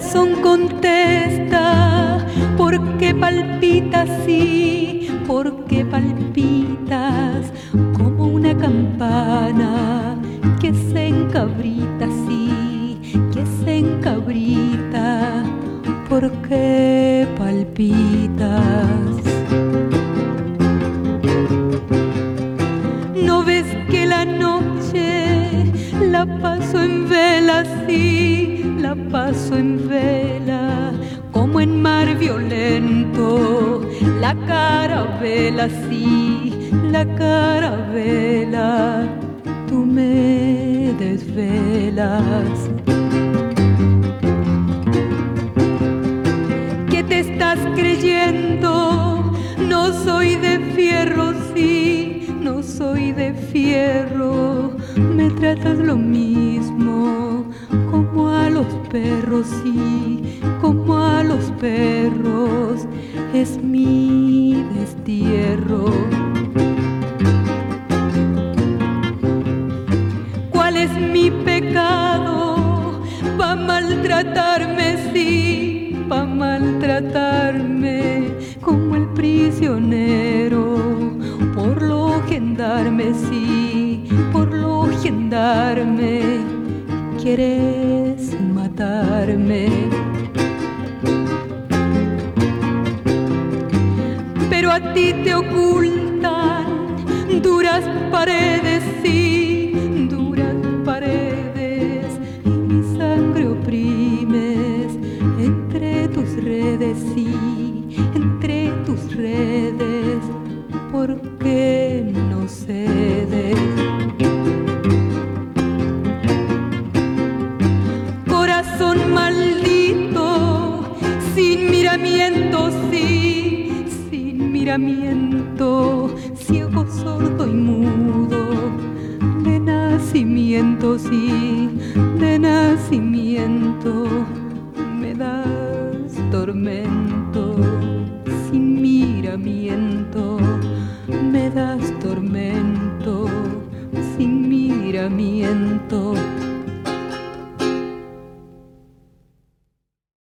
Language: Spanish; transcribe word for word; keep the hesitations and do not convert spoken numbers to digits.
corazón contesta, ¿por qué palpitas así? ¿Por qué palpitas como una campana que se encabrita así, que se encabrita? ¿Por qué palpitas? ¿No ves que la noche la paso en vela, sí, la paso en vela, como en mar violento? La carabela, sí, la carabela, tú me desvelas. ¿Qué te estás creyendo? No soy de fierro, sí, no soy de fierro. Me tratas lo mismo, como a los perros, sí, como a los perros. Es mi destierro. ¿Cuál es mi pecado? Pa' maltratarme, sí, pa' maltratarme como el prisionero. Por lo gendarme, sí, por lo gendarme, quieres matarme. Pero a ti te ocultan duras paredes, sí, duras paredes, y mi sangre oprimes entre tus redes, sí, entre tus redes. ¿Por qué no cedes? Corazón maldito, sin miramiento, sí, sin miramiento, ciego, sordo y mudo, de nacimiento, sí, de nacimiento, me das tormento, sin miramiento, me das tormento, sin miramiento.